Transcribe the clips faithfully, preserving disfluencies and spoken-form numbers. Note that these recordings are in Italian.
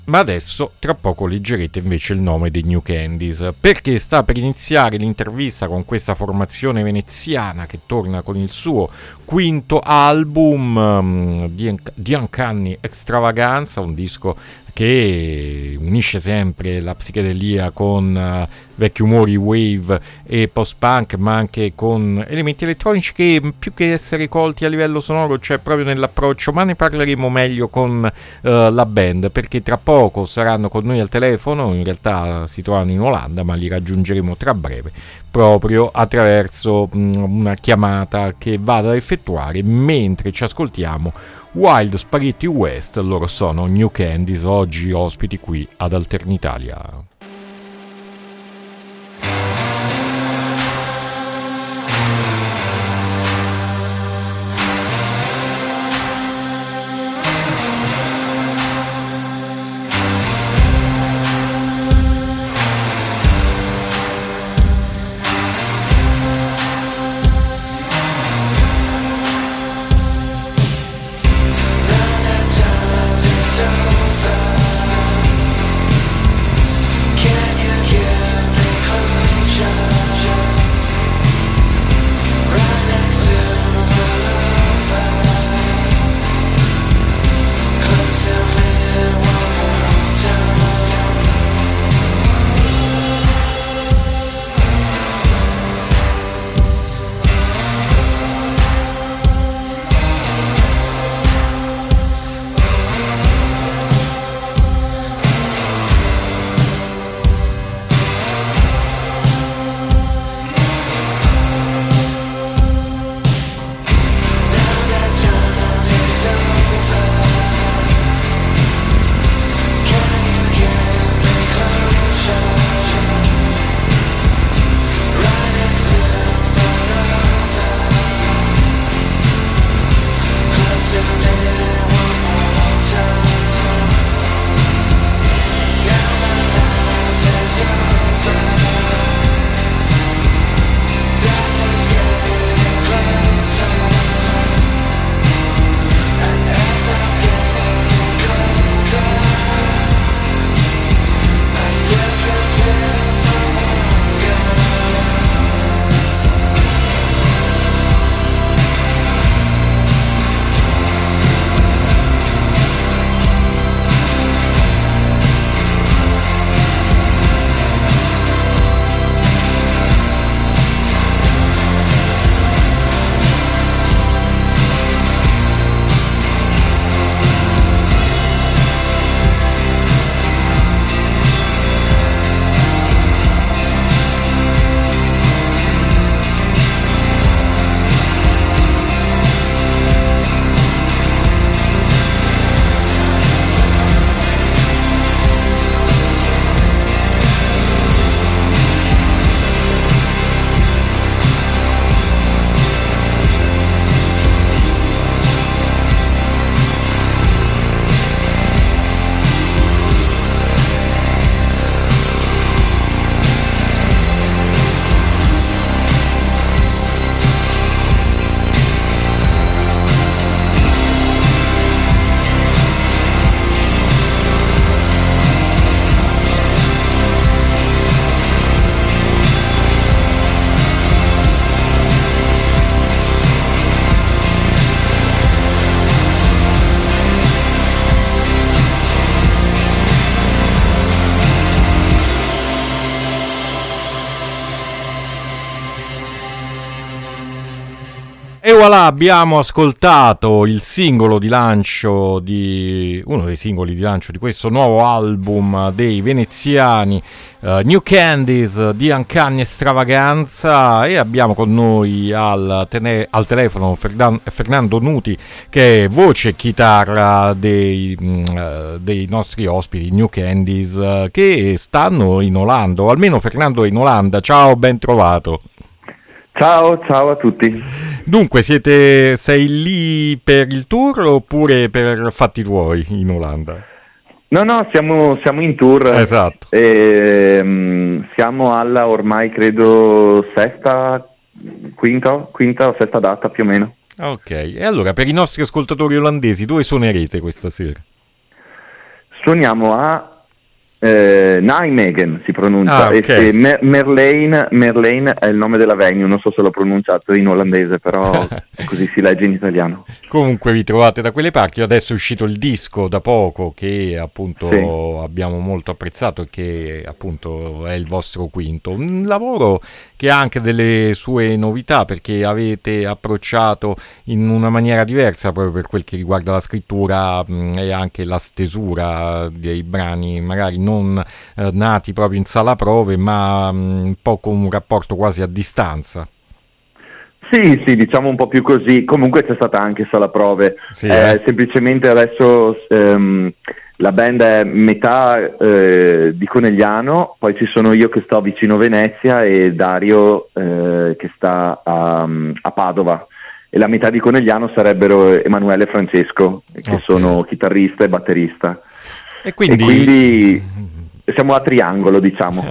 Ma adesso, tra poco, leggerete invece il nome dei New Candies, perché sta per iniziare l'intervista con questa formazione veneziana che torna con il suo quinto album, um, di, di Uncanny Extravaganza, un disco che unisce sempre la psichedelia con uh, vecchi umori wave e post-punk, ma anche con elementi elettronici che, più che essere colti a livello sonoro, c'è proprio nell'approccio. Ma ne parleremo meglio con uh, la band, perché tra poco saranno con noi al telefono. In realtà si trovano in Olanda, ma li raggiungeremo tra breve, proprio attraverso mh, una chiamata che vado ad effettuare mentre ci ascoltiamo Wild Spaghetti West. Loro sono New Candies, oggi ospiti qui ad Alternitalia. E voilà, abbiamo ascoltato il singolo di lancio di uno dei singoli di lancio di questo nuovo album dei veneziani, uh, New Candies di Uncanny Extravaganza, e abbiamo con noi al, tene- al telefono Ferdan- Fernando Nuti, che è voce e chitarra dei, uh, dei nostri ospiti New Candies, uh, che stanno in Olanda, o almeno Fernando è in Olanda. Ciao, ben trovato. Ciao, ciao a tutti. Dunque, siete sei lì per il tour oppure per fatti tuoi in Olanda? No, no, siamo, siamo in tour. Esatto. E, um, siamo alla ormai credo sesta, quinta, quinta o sesta data più o meno. Ok, e allora per i nostri ascoltatori olandesi dove suonerete questa sera? suoniamo a Eh, Nijmegen si pronuncia, ah, e okay. se Mer- Merlijn, Merlijn è il nome della venue, non so se l'ho pronunciato in olandese, però così si legge in italiano. Comunque vi trovate da quelle parti. Adesso è uscito il disco da poco che appunto sì. abbiamo molto apprezzato e che appunto è il vostro quinto, un lavoro che ha anche delle sue novità, perché avete approcciato in una maniera diversa proprio per quel che riguarda la scrittura mh, e anche la stesura dei brani, magari non eh, nati proprio in sala prove, ma mh, un po' con un rapporto quasi a distanza. Sì, sì, diciamo un po' più così. Comunque c'è stata anche sala prove. Sì, eh, eh? Semplicemente adesso ehm, la band è metà eh, di Conegliano, poi ci sono io che sto vicino Venezia e Dario eh, che sta a, a Padova. E la metà di Conegliano sarebbero Emanuele e Francesco, che okay. sono chitarrista e batterista. E quindi... e quindi siamo a triangolo, diciamo.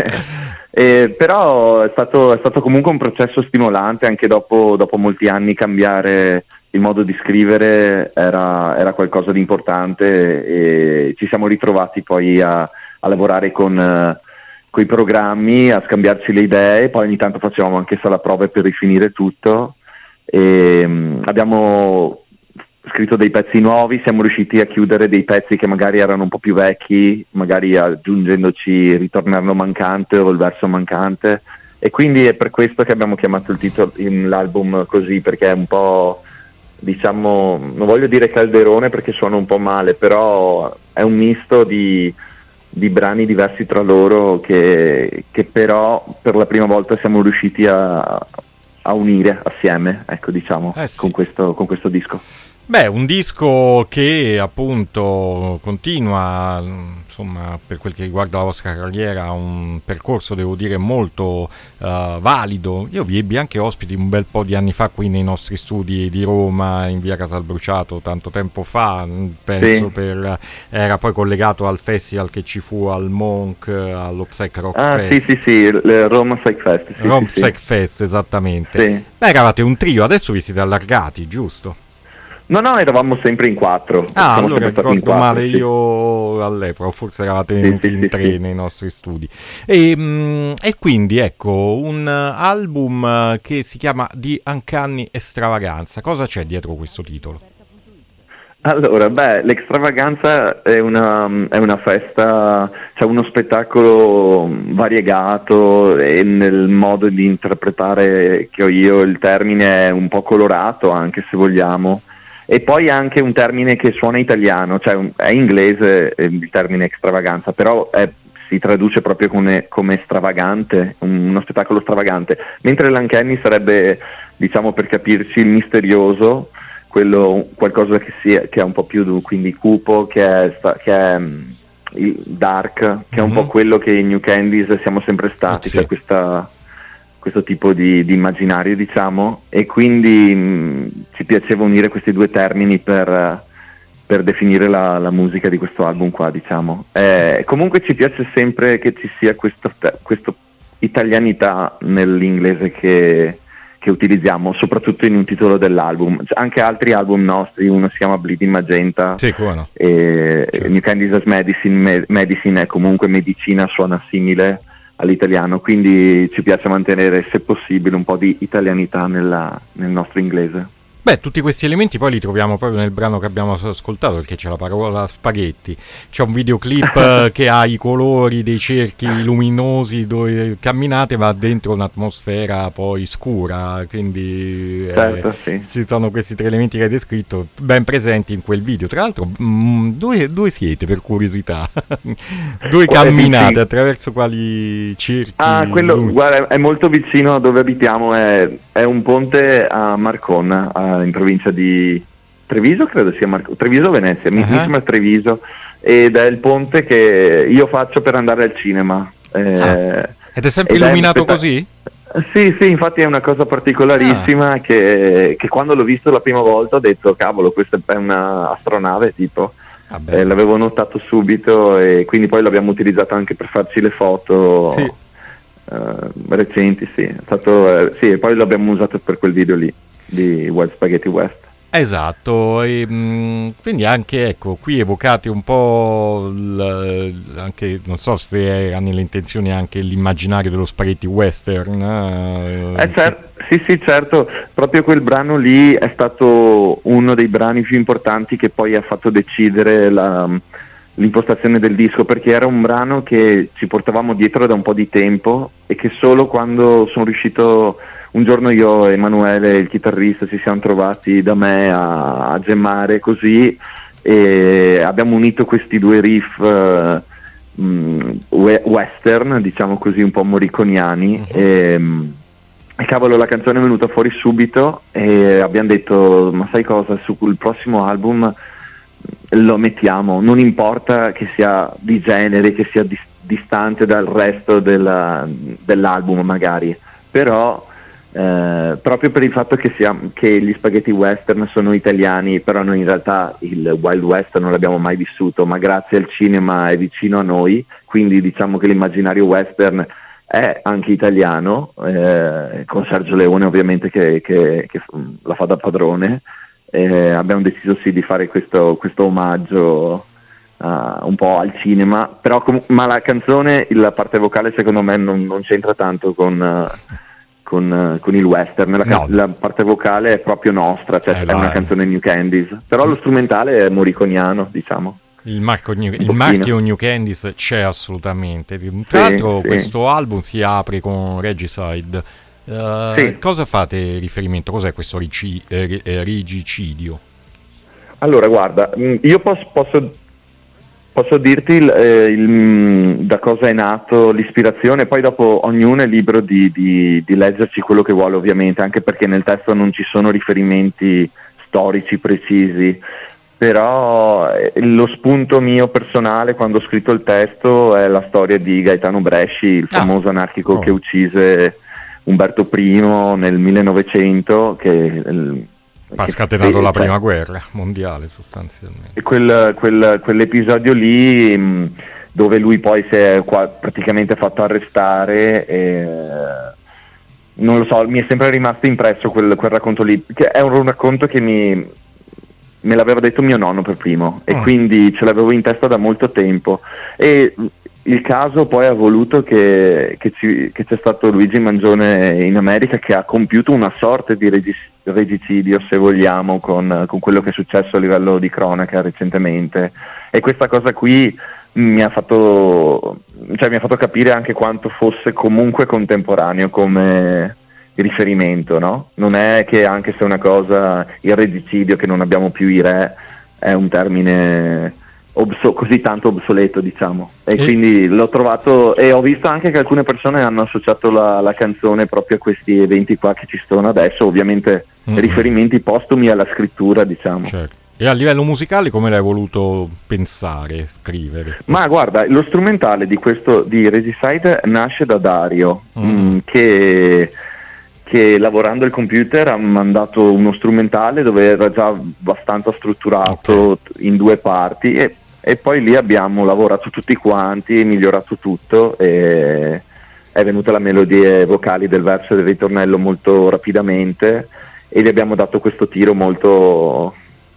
Eh, però è stato, è stato comunque un processo stimolante, anche dopo, dopo molti anni cambiare il modo di scrivere era, era qualcosa di importante, e ci siamo ritrovati poi a, a lavorare con uh, i programmi, a scambiarci le idee, poi ogni tanto facevamo anche sala prove per rifinire tutto, e um, abbiamo scritto dei pezzi nuovi, siamo riusciti a chiudere dei pezzi che magari erano un po' più vecchi, magari aggiungendoci il ritornello mancante o il verso mancante, e quindi è per questo che abbiamo chiamato il titolo, l'album così, perché è un po', diciamo, non voglio dire calderone perché suona un po' male, però è un misto di, di brani diversi tra loro che, che però per la prima volta siamo riusciti a, a unire assieme, ecco, diciamo, eh sì. con questo, con questo disco. Beh, un disco che appunto continua, insomma, per quel che riguarda la vostra carriera, un percorso, devo dire, molto uh, valido. Io vi ebbi anche ospiti un bel po' di anni fa qui nei nostri studi di Roma, in via Casalbruciato, tanto tempo fa, penso, sì. per, era poi collegato al festival che ci fu al Monk, allo Psych Rock ah, Fest. Ah sì sì sì, il Roma Psych Fest. Sì, Roma sì, Psych sì. Fest, esattamente. Sì. Beh, eravate un trio, adesso vi siete allargati, giusto? No, no, eravamo sempre in quattro. Ah, Siamo allora ricordo in quattro, male sì. io all'epoca, forse eravate venuti sì, in sì, tre sì. nei nostri studi. E, mh, e quindi, ecco, un album che si chiama The Uncanny Extravaganza. Cosa c'è dietro questo titolo? Allora, beh, l'Extravaganza è una, è una festa, c'è uno spettacolo variegato, e nel modo di interpretare che ho io il termine è un po' colorato, anche se vogliamo. E poi anche un termine che suona italiano, cioè è inglese il termine extravaganza, però è, si traduce proprio come, come stravagante, uno spettacolo stravagante, mentre l'Uncanny sarebbe, diciamo per capirci, il misterioso, quello, qualcosa che, sia, che è un po' più quindi cupo, che è, che è il dark, che mm-hmm. è un po' quello che in New Candies siamo sempre stati, sì. Cioè questa... questo tipo di, di immaginario, diciamo, e quindi mh, ci piaceva unire questi due termini per, per definire la, la musica di questo album qua, diciamo. Eh, comunque ci piace sempre che ci sia questa italianità nell'inglese che, che utilizziamo, soprattutto in un titolo dell'album. C'è anche altri album nostri, uno si chiama Bleeding Magenta, sì, come no. e certo. New Candies as Medicine, Medicine è comunque medicina, suona simile all'italiano, quindi ci piace mantenere, se possibile, un po' di italianità nella, nel nostro inglese. Beh, tutti questi elementi poi li troviamo proprio nel brano che abbiamo ascoltato, perché c'è la parola spaghetti, c'è un videoclip che ha i colori dei cerchi luminosi dove camminate, ma dentro un'atmosfera poi scura, quindi certo, eh, sì. ci sono questi tre elementi che hai descritto ben presenti in quel video. Tra l'altro, mh, dove, dove siete, per curiosità? Dove camminate? Sì. Attraverso quali cerchi? Ah, quello, guarda, è molto vicino a dove abitiamo, è, è un ponte a Marconna, a in provincia di Treviso, credo sia Mar- Treviso Venezia, mi, uh-huh. mi sembra Treviso, ed è il ponte che io faccio per andare al cinema. Eh, ah. Ed è sempre ed illuminato è spetta- così? Sì, sì, infatti è una cosa particolarissima ah. che, che quando l'ho visto la prima volta ho detto cavolo, questa è una astronave tipo. Ah, eh, l'avevo notato subito e quindi poi l'abbiamo utilizzato anche per farci le foto sì. uh, recenti, sì. È stato, eh, sì, e poi l'abbiamo usato per quel video lì di Wild Spaghetti West. Esatto, e, mh, quindi anche ecco qui evocate un po' l, anche, non so se era nelle intenzioni anche l'immaginario dello spaghetti western. Eh, eh, cer- sì sì certo, proprio quel brano lì è stato uno dei brani più importanti che poi ha fatto decidere la, l'impostazione del disco, perché era un brano che ci portavamo dietro da un po' di tempo e che solo quando sono riuscito, un giorno io e Emanuele, il chitarrista, ci siamo trovati da me a, a gemmare così e abbiamo unito questi due riff uh, mh, western, diciamo così, un po' morriconiani. Uh-huh. e, e cavolo, la canzone è venuta fuori subito e abbiamo detto, ma sai cosa, sul prossimo album lo mettiamo, non importa che sia di genere, che sia dis- distante dal resto della, dell'album magari, però eh, proprio per il fatto che, sia, che gli spaghetti western sono italiani, però noi in realtà il Wild West non l'abbiamo mai vissuto, ma grazie al cinema è vicino a noi, quindi diciamo che l'immaginario western è anche italiano, eh, con Sergio Leone ovviamente che, che, che la fa da padrone. Eh, abbiamo deciso sì di fare questo, questo omaggio uh, un po' al cinema, però com- ma la canzone, la parte vocale secondo me non, non c'entra tanto con, uh, con, uh, con il western, la, can- no. la parte vocale è proprio nostra, cioè eh, è una canzone New Candies, però lo strumentale è morriconiano, diciamo. Il, marco New, il marchio New Candies c'è assolutamente. Tra l'altro sì, sì. Questo album si apre con Regicide. Uh, sì. Cosa fate riferimento? Cos'è questo rici- eh, regicidio? Allora, guarda, io posso, posso, posso dirti il, eh, il, da cosa è nato l'ispirazione, poi dopo ognuno è libero di, di, di leggerci quello che vuole, ovviamente, anche perché nel testo non ci sono riferimenti storici precisi, però eh, lo spunto mio personale quando ho scritto il testo è la storia di Gaetano Bresci, il ah. famoso anarchico oh. che uccise Umberto I nel millenovecento, che ha scatenato che, la prima guerra mondiale sostanzialmente. Quel, quel, quell'episodio lì mh, dove lui poi si è qua, praticamente fatto arrestare e, non lo so, mi è sempre rimasto impresso quel, quel racconto lì, che è un racconto che mi, me l'aveva detto mio nonno per primo e mm. quindi ce l'avevo in testa da molto tempo e il caso poi ha voluto che, che, ci, che c'è stato Luigi Mangione in America che ha compiuto una sorta di regis- regicidio, se vogliamo, con, con quello che è successo a livello di cronaca recentemente, e questa cosa qui mi ha fatto, cioè mi ha fatto capire anche quanto fosse comunque contemporaneo come riferimento, no? Non è che anche se una cosa, il regicidio, che non abbiamo più i re, è un termine Obso- così tanto obsoleto, diciamo, e, e quindi l'ho trovato, e ho visto anche che alcune persone hanno associato la, la canzone proprio a questi eventi qua che ci sono adesso, ovviamente mm-hmm. riferimenti postumi alla scrittura, diciamo. Certo. E a livello musicale come l'hai voluto pensare, scrivere? Ma guarda, lo strumentale di questo di Regicide nasce da Dario, mm. mh, che che lavorando al computer ha mandato uno strumentale dove era già abbastanza strutturato, okay, in due parti, e, e poi lì abbiamo lavorato tutti quanti, migliorato tutto, e è venuta la melodia vocali del verso e del ritornello molto rapidamente e gli abbiamo dato questo tiro molto,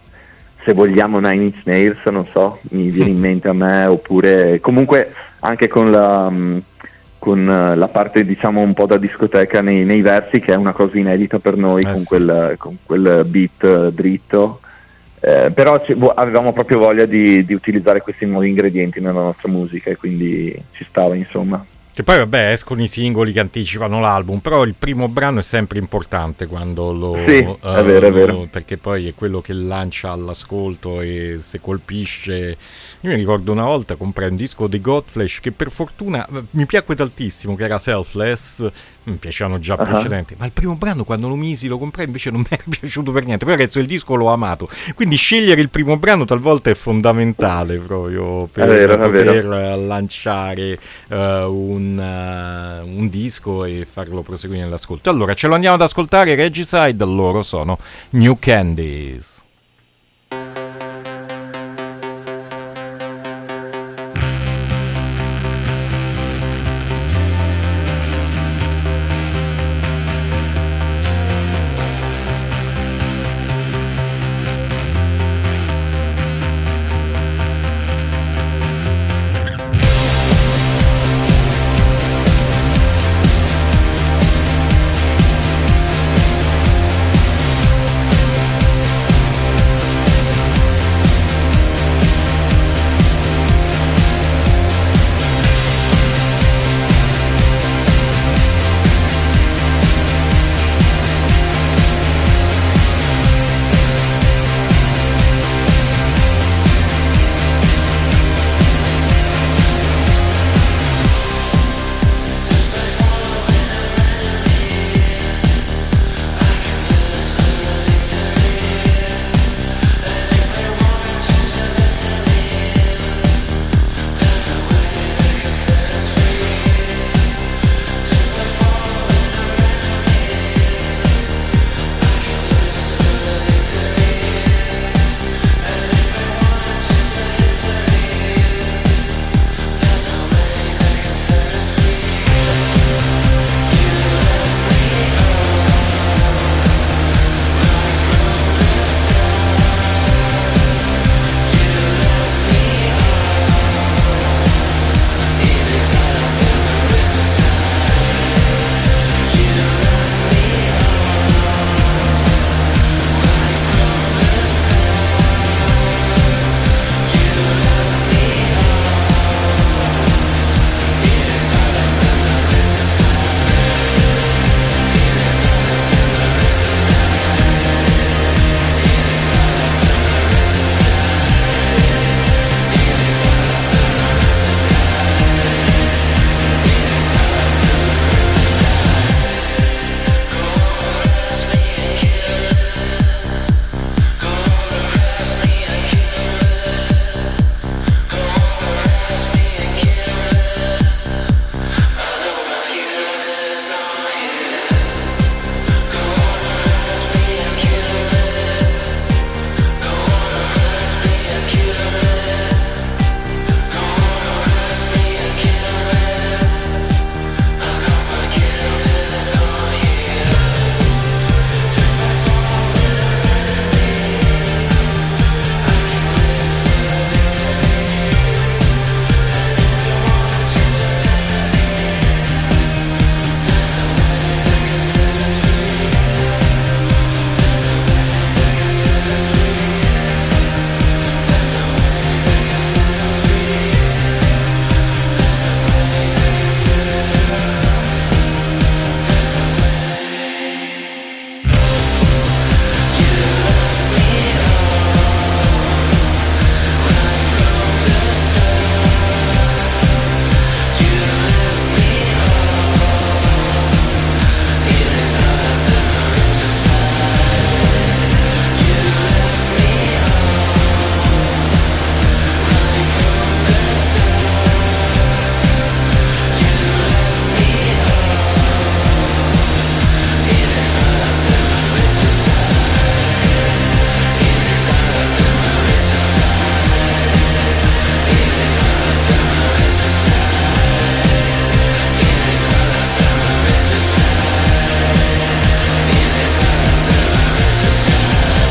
se vogliamo, Nine Inch Nails, non so, mi viene in mente a me, oppure comunque anche con la con la parte, diciamo, un po' da discoteca nei, nei versi, che è una cosa inedita per noi, eh con, sì. quel, con quel beat dritto, eh, però c- avevamo proprio voglia di, di utilizzare questi nuovi ingredienti nella nostra musica e quindi ci stava, insomma. Che poi vabbè escono i singoli che anticipano l'album, però il primo brano è sempre importante quando lo... Sì, uh, è vero, è vero. Perché poi è quello che lancia all'ascolto e se colpisce... Io mi ricordo una volta comprai un disco di Godflesh che per fortuna mi piacque tantissimo, che era Selfless, mi piacevano già uh-huh. precedenti, ma il primo brano quando lo misi, lo comprai, invece non mi era piaciuto per niente, poi adesso il disco l'ho amato, quindi scegliere il primo brano talvolta è fondamentale proprio per è vero, poter è vero. lanciare uh, un Un, uh, un disco e farlo proseguire nell'ascolto. Allora ce lo andiamo ad ascoltare. Regicide, loro sono New Candies.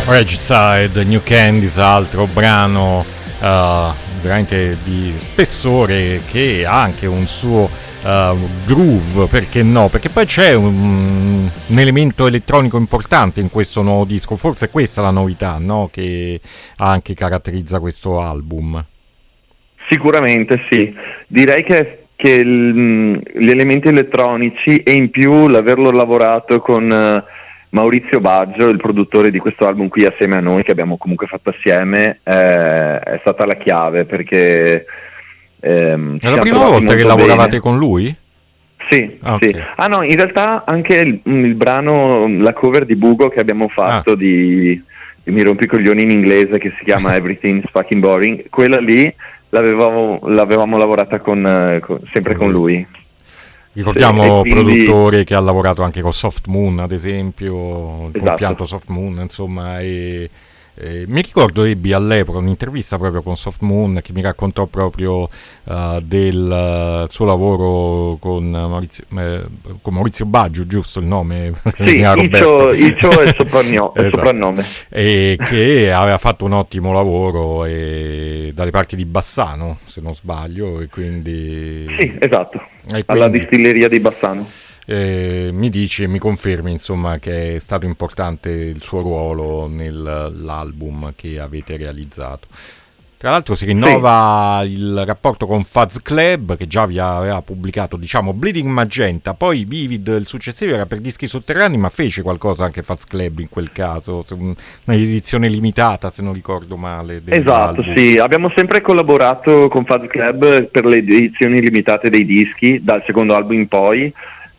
Regicide, New Candies, altro brano uh, veramente di spessore che ha anche un suo uh, groove, perché no? Perché poi c'è un, un elemento elettronico importante in questo nuovo disco, forse è questa la novità, no? Che anche caratterizza questo album. Sicuramente sì, direi che, che il, gli elementi elettronici e in più l'averlo lavorato con uh, Maurizio Baggio, il produttore di questo album qui assieme a noi, che abbiamo comunque fatto assieme, eh, è stata la chiave, perché ehm, è la prima volta che lavoravate bene con lui? Sì, okay. sì. Ah no, in realtà anche il, il brano, la cover di Bugo che abbiamo fatto ah. di, di Mi rompi i coglioni in inglese, che si chiama Everything's Fucking Boring, quella lì l'avevamo, l'avevamo lavorata con, con, sempre con lui. Ricordiamo sì, quindi... produttore che ha lavorato anche con Soft Moon, ad esempio, il esatto. pianto Soft Moon, insomma, e, e mi ricordo ebbi all'epoca un'intervista proprio con Soft Moon che mi raccontò proprio uh, del uh, suo lavoro con Maurizio, eh, con Maurizio Baggio, giusto il nome? Sì, Icio, Icio è il soprannome, esatto. soprannome. E che aveva fatto un ottimo lavoro e, dalle parti di Bassano, se non sbaglio, e quindi... Sì, esatto. Quindi, alla distilleria di Bassano. Eh, mi dici e mi confermi insomma che è stato importante il suo ruolo nell'album che avete realizzato. Tra l'altro si rinnova sì. il rapporto con Fuzz Club, che già vi aveva pubblicato, diciamo, Bleeding Magenta, poi Vivid, il successivo era per Dischi Sotterranei, ma fece qualcosa anche Fuzz Club in quel caso, un'edizione limitata se non ricordo male. Esatto, sì, abbiamo sempre collaborato con Fuzz Club per le edizioni limitate dei dischi, dal secondo album in poi.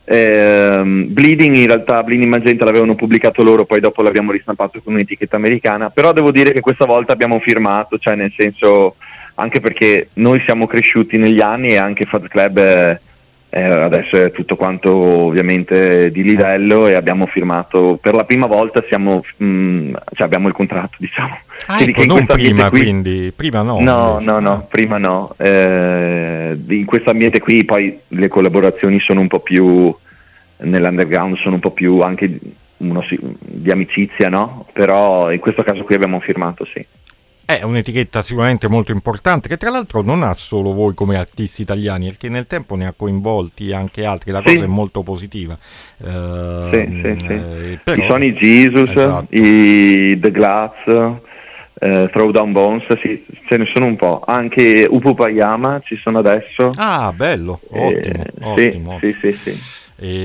Eh, Bleeding in realtà Bleeding Magenta l'avevano pubblicato loro, poi dopo l'abbiamo ristampato con un'etichetta americana, però devo dire che questa volta abbiamo firmato, cioè nel senso, anche perché noi siamo cresciuti negli anni e anche Fuzz Club è, è, adesso è tutto quanto ovviamente di livello, e abbiamo firmato per la prima volta, siamo mh, cioè abbiamo il contratto, diciamo. Ah, ecco, non prima qui... quindi prima no no no no prima no eh, in questo ambiente qui poi le collaborazioni sono un po' più nell'underground, sono un po' più anche uno, di amicizia, no? Però in questo caso qui abbiamo firmato, sì. È un'etichetta sicuramente molto importante, che tra l'altro non ha solo voi come artisti italiani, perché nel tempo ne ha coinvolti anche altri, la cosa sì. è molto positiva. Uh, sì, sì, sì. Eh, però... I Sony Jesus, esatto. i The Glaz, Uh, Throwdown Bones, sì, ce ne sono un po', anche Upupayama ci sono adesso. Ah, bello, ottimo, eh, ottimo. Sì, sì, sì, sì.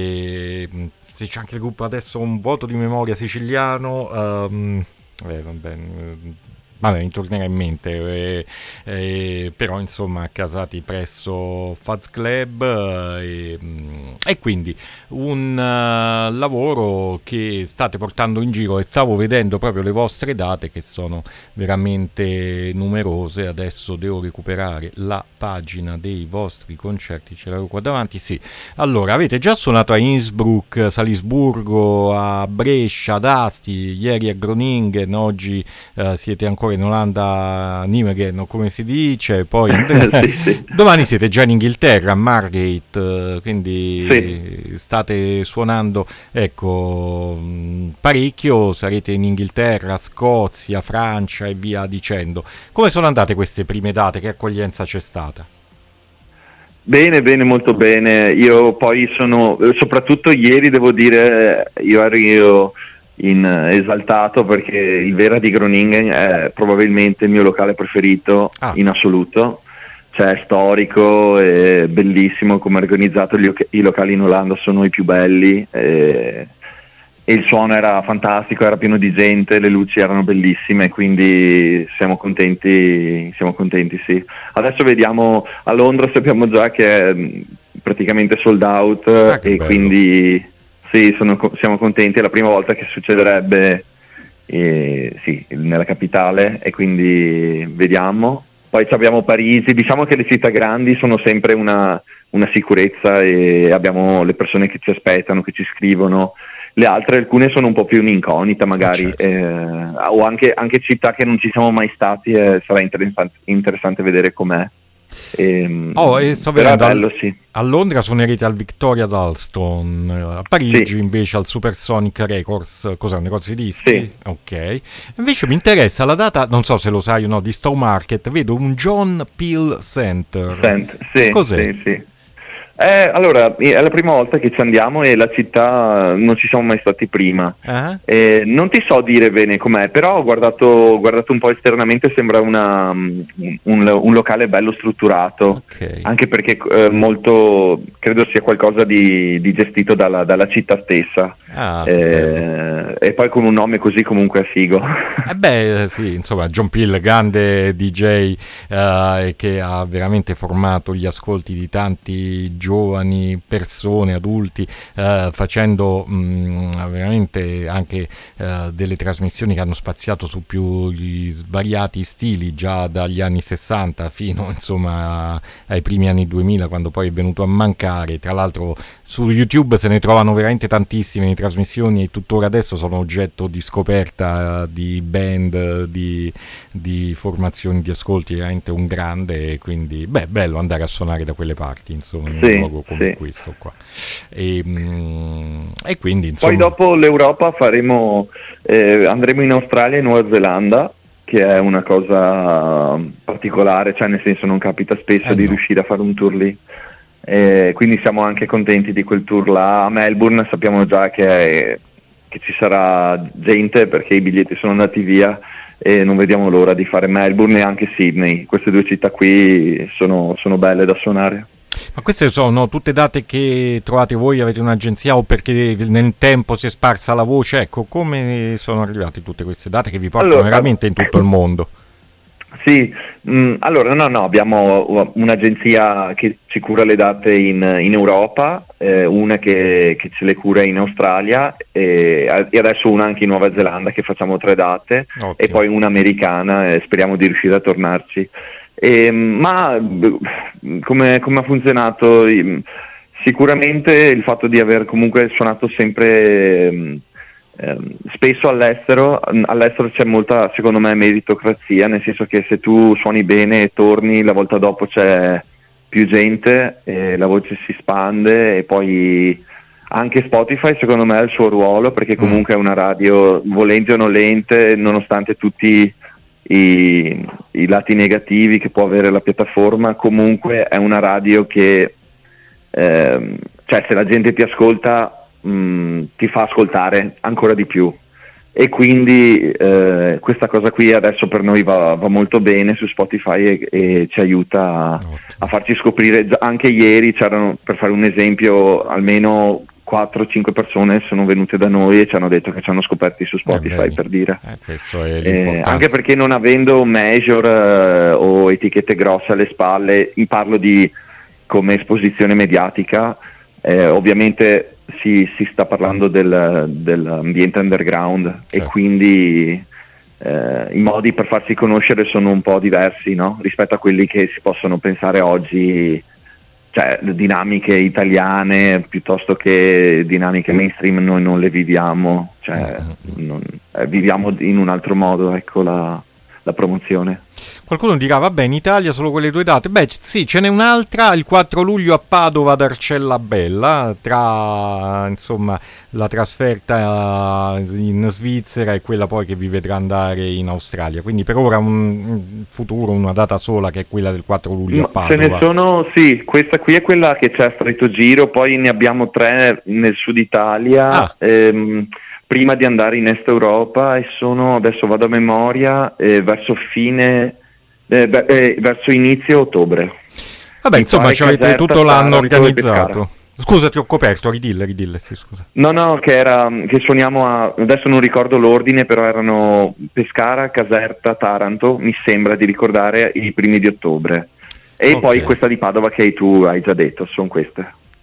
E, sì, c'è anche il gruppo adesso, un vuoto di memoria siciliano, um, eh, vabbè, vabbè, mi tornerà in mente, eh, eh, però insomma casati presso Fuzz Club, eh, e quindi un uh, lavoro che state portando in giro, e stavo vedendo proprio le vostre date che sono veramente numerose. Adesso devo recuperare la pagina dei vostri concerti, ce l'avevo qua davanti. Sì, allora avete già suonato a Innsbruck, Salisburgo, a Brescia, ad Asti, ieri a Groningen, oggi uh, siete ancora in Olanda, Nijmegen, come si dice, poi sì, sì. domani siete già in Inghilterra, a Margate, quindi sì. state suonando, ecco, parecchio, sarete in Inghilterra, Scozia, Francia e via dicendo. Come sono andate queste prime date? Che accoglienza c'è stata? Bene, bene, molto bene. Io poi sono, soprattutto ieri devo dire, io ero io in esaltato, perché il Vera di Groningen è probabilmente il mio locale preferito ah. in assoluto, cioè è storico e bellissimo come è organizzato, gli, i locali in Olanda sono i più belli e, e il suono era fantastico, era pieno di gente, le luci erano bellissime, quindi siamo contenti, siamo contenti sì. Adesso vediamo a Londra, sappiamo già che è praticamente sold out, ah, e bello. Quindi sì, sono, siamo contenti, è la prima volta che succederebbe eh, sì, nella capitale, e quindi vediamo. Poi abbiamo Parigi, diciamo che le città grandi sono sempre una, una sicurezza, e abbiamo le persone che ci aspettano, che ci scrivono. Le altre, alcune sono un po' più un'incognita magari, certo. eh, o anche, anche città che non ci siamo mai stati, eh, sarà interessante, interessante vedere com'è. E, oh, e sto però è vedendo, bello, sì. a Londra suonerete al Victoria ad Alston, a Parigi Sì. invece al Supersonic Records, cos'è, un negozio di dischi? Sì. Ok. Invece mi interessa la data, non so se lo sai o no, di Stowmarket, vedo un John Peel Center. Sent, sì, Cos'è? sì, sì. Eh, allora, è la prima volta che ci andiamo e la città non ci siamo mai stati prima. Uh-huh. Eh, non ti so dire bene com'è, però ho guardato, guardato un po' esternamente, sembra una, un, un locale bello strutturato, Okay. anche perché eh, molto, credo sia qualcosa di, di gestito dalla, dalla città stessa. Ah, eh, e poi con un nome così comunque è figo. Eh beh, sì, insomma, John Peel, grande D J eh, che ha veramente formato gli ascolti di tanti giovani persone, adulti, eh, facendo mh, veramente anche eh, delle trasmissioni che hanno spaziato su più gli svariati stili, già dagli anni sessanta fino insomma ai primi anni duemila, quando poi è venuto a mancare. Tra l'altro su YouTube se ne trovano veramente tantissime di trasmissioni e tuttora adesso sono oggetto di scoperta eh, di band, di, di formazioni di ascolti, veramente un grande, quindi beh, bello andare a suonare da quelle parti, insomma, in Sì, un luogo come sì. questo qua. E, mm, e quindi insomma... Poi dopo l'Europa faremo, eh, andremo in Australia e Nuova Zelanda, che è una cosa particolare, cioè nel senso non capita spesso Eh di no. riuscire a fare un tour lì. Eh, quindi siamo anche contenti di quel tour là. A Melbourne sappiamo già che, è, che ci sarà gente perché i biglietti sono andati via e non vediamo l'ora di fare Melbourne e anche Sydney. Queste due città qui sono, sono belle da suonare. Ma queste sono tutte date che trovate voi, avete un'agenzia o perché nel tempo si è sparsa la voce? Ecco, come sono arrivate tutte queste date che vi portano Allora, veramente in tutto il mondo? Sì, mh, allora no, no, abbiamo un'agenzia che ci cura le date in, in Europa, eh, una che, che ce le cura in Australia e, e adesso una anche in Nuova Zelanda che facciamo tre date. Ottimo. E poi una americana e speriamo di riuscire a tornarci. E, ma come, come ha funzionato? Sicuramente il fatto di aver comunque suonato sempre... Eh, spesso all'estero, all'estero c'è molta, secondo me, meritocrazia, nel senso che se tu suoni bene e torni, la volta dopo c'è più gente, e la voce si spande e poi anche Spotify secondo me ha il suo ruolo perché comunque è una radio volente o nolente, nonostante tutti i, i lati negativi che può avere la piattaforma, comunque è una radio che eh, cioè se la gente ti ascolta Mm, ti fa ascoltare ancora di più e quindi eh, questa cosa qui adesso per noi va, va molto bene su Spotify e, e ci aiuta a, a farci scoprire. Anche ieri c'erano, per fare un esempio, almeno quattro cinque persone sono venute da noi e ci hanno detto che ci hanno scoperti su Spotify, eh, per dire eh, questo è eh, anche perché non avendo major eh, o etichette grosse alle spalle, parlo di come esposizione mediatica, eh, ovviamente Si, si sta parlando del, dell'ambiente underground, certo. E quindi eh, i modi per farsi conoscere sono un po' diversi, no? Rispetto a quelli che si possono pensare oggi, cioè dinamiche italiane piuttosto che dinamiche mainstream noi non le viviamo, cioè non, eh, viviamo in un altro modo, ecco la, la promozione. Qualcuno dirà, vabbè, in Italia solo quelle due date. Beh, sì, ce n'è un'altra il quattro luglio a Padova ad Arcella Bella, tra insomma la trasferta in Svizzera e quella poi che vi vedrà andare in Australia. Quindi per ora un futuro, una data sola che è quella del quattro luglio a Padova. Ce ne sono, sì, questa qui è quella che c'è a stretto giro, poi ne abbiamo tre nel sud Italia. Ah. Ehm, prima di andare in Est Europa e sono, adesso vado a memoria, eh, verso fine, eh, beh, eh, verso inizio ottobre. Vabbè, insomma, ci avete tutto l'anno organizzato. Scusa, ti ho coperto, ridille, ridille, sì, scusa. No, no, che era, che suoniamo a, adesso non ricordo l'ordine, però erano Pescara, Caserta, Taranto, mi sembra di ricordare, i primi di ottobre. E okay. Poi questa di Padova che tu hai già detto, sono queste.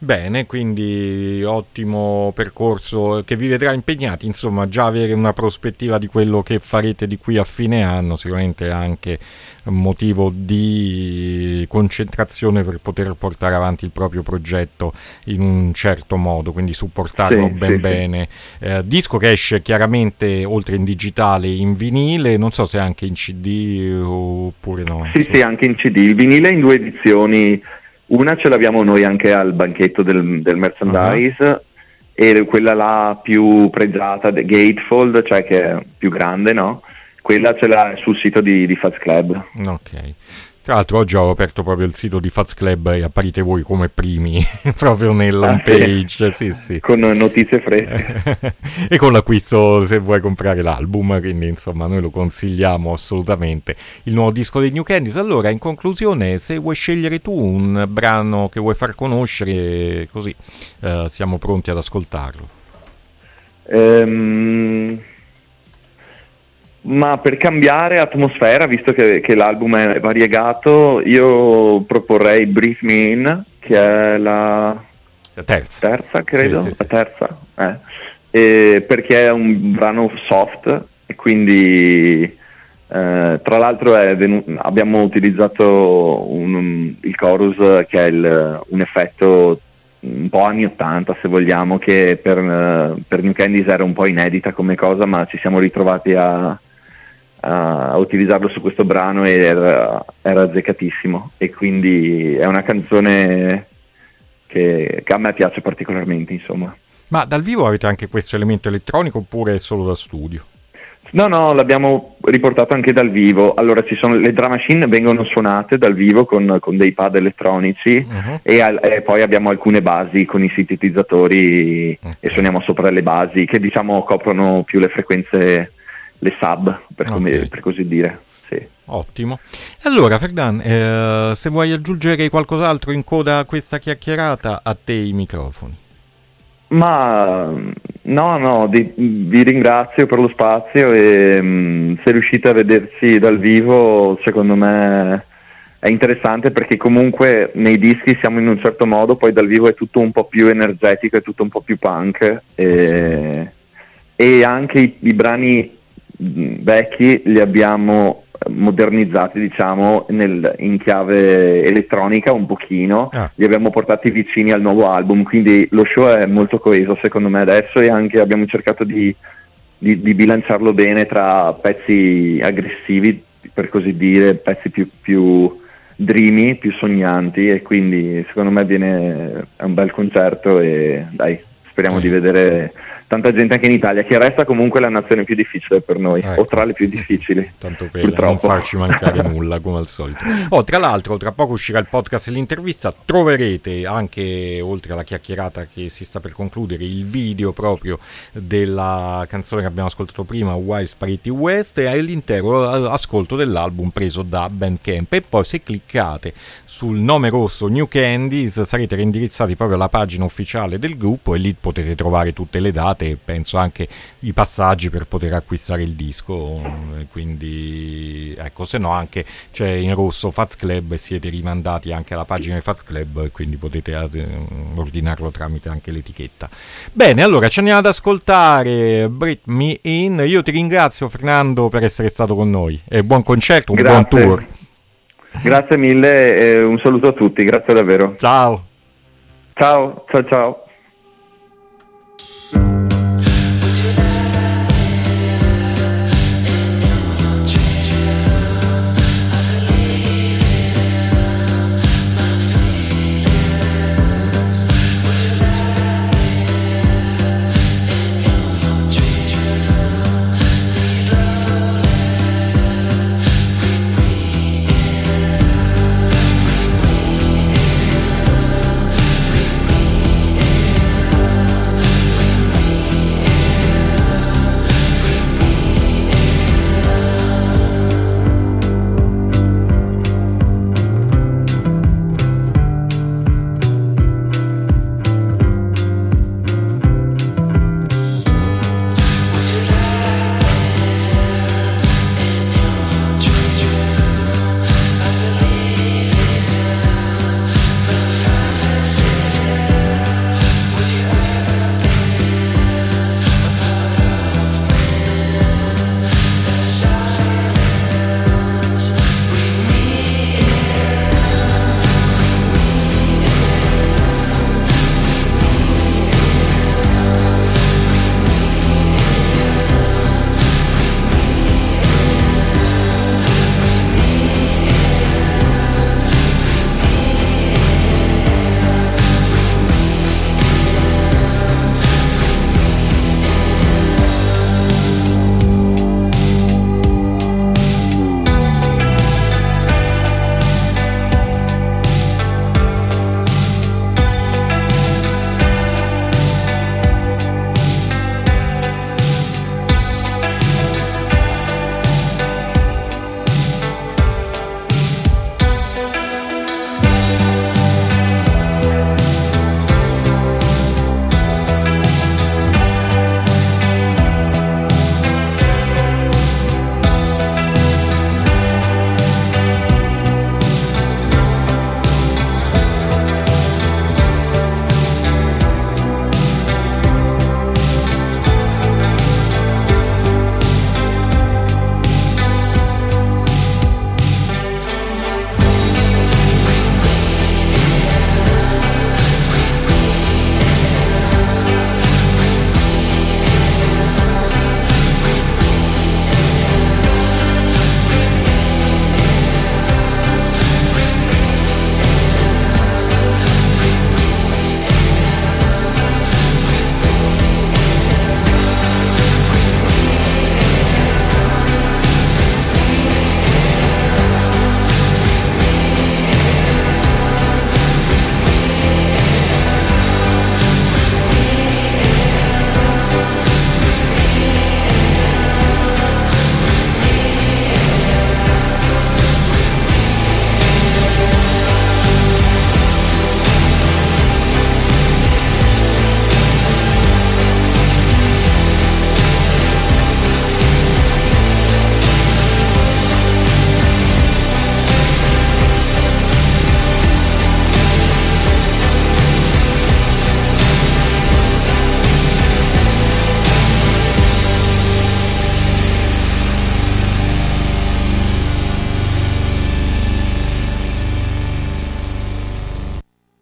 Bene, quindi ottimo percorso che vi vedrà impegnati, insomma, già avere una prospettiva di quello che farete di qui a fine anno, sicuramente anche un motivo di concentrazione per poter portare avanti il proprio progetto in un certo modo, quindi supportarlo Sì, ben sì, bene. Eh, disco che esce chiaramente oltre in digitale in vinile, non so se anche in C D oppure no. sì, sì, anche in C D. Il vinile in due edizioni. Una ce l'abbiamo noi anche al banchetto del, del merchandise, uh-huh. E quella là più pregiata, The Gatefold, cioè che è più grande, no? Quella ce l'ha sul sito di, di Fats Club. Ok. Tra l'altro oggi ho aperto proprio il sito di Fats Club e apparite voi come primi proprio nell'home page, ah, sì. Sì, sì, con sì. Notizie fresche. E con l'acquisto se vuoi comprare l'album, quindi insomma noi lo consigliamo assolutamente, il nuovo disco dei New Candies. Allora, in conclusione, se vuoi scegliere tu un brano che vuoi far conoscere, così eh, siamo pronti ad ascoltarlo. Um... Ma per cambiare atmosfera, visto che, che l'album è variegato, io proporrei Breathe Me In, che è la, la terza. terza, credo, sì, sì, la terza, eh. E perché è un brano soft e quindi eh, tra l'altro è venu- abbiamo utilizzato un, un, il chorus che è il, un effetto un po' anni ottanta, se vogliamo, che per, uh, per New Candies era un po' inedita come cosa, ma ci siamo ritrovati a a utilizzarlo su questo brano e era, era azzeccatissimo, e quindi è una canzone che, che a me piace particolarmente, insomma. Ma dal vivo avete anche questo elemento elettronico oppure è solo da studio? No, no, l'abbiamo riportato anche dal vivo. Allora, ci sono le drum machine, vengono suonate dal vivo con, con dei pad elettronici, uh-huh. e, al, e poi abbiamo alcune basi con i sintetizzatori, okay. E suoniamo sopra le basi che diciamo coprono più le frequenze, le sub, per, come, okay. per così dire. Sì. Ottimo. Allora, Ferdan, eh, se vuoi aggiungere qualcos'altro in coda a questa chiacchierata, a te i microfoni. Ma no, no, di, vi ringrazio per lo spazio e mh, se riuscite a vedersi dal vivo, secondo me è interessante, perché comunque nei dischi siamo in un certo modo, poi dal vivo è tutto un po' più energetico, è tutto un po' più punk, e, e anche i, i brani vecchi li abbiamo modernizzati, diciamo, nel, in chiave elettronica un pochino, ah. li abbiamo portati vicini al nuovo album, quindi lo show è molto coeso secondo me adesso, e anche abbiamo cercato di, di, di bilanciarlo bene tra pezzi aggressivi, per così dire, pezzi più, più dreamy, più sognanti, e quindi secondo me viene è un bel concerto, e dai, speriamo sì. di vedere tanta gente anche in Italia, che resta comunque la nazione più difficile per noi, ecco. O tra le più difficili. Tanto per non farci mancare nulla, come al solito. Oh, tra l'altro, tra poco uscirà il podcast e l'intervista, troverete anche, oltre alla chiacchierata che si sta per concludere, il video proprio della canzone che abbiamo ascoltato prima, Wild Spaghetti West, e l'intero ascolto dell'album preso da Bandcamp. E poi se cliccate sul nome rosso New Candies sarete reindirizzati proprio alla pagina ufficiale del gruppo, e lì potete trovare tutte le date e penso anche i passaggi per poter acquistare il disco, quindi ecco, se no anche c'è in rosso Fats Club e siete rimandati anche alla pagina di Fats Club, quindi potete ordinarlo tramite anche l'etichetta. Bene, allora ci andiamo ad ascoltare Breathe Me In. Io ti ringrazio, Fernando, per essere stato con noi, e buon concerto, un grazie. Buon tour. Grazie mille e un saluto a tutti, grazie davvero. Ciao. Ciao, ciao ciao.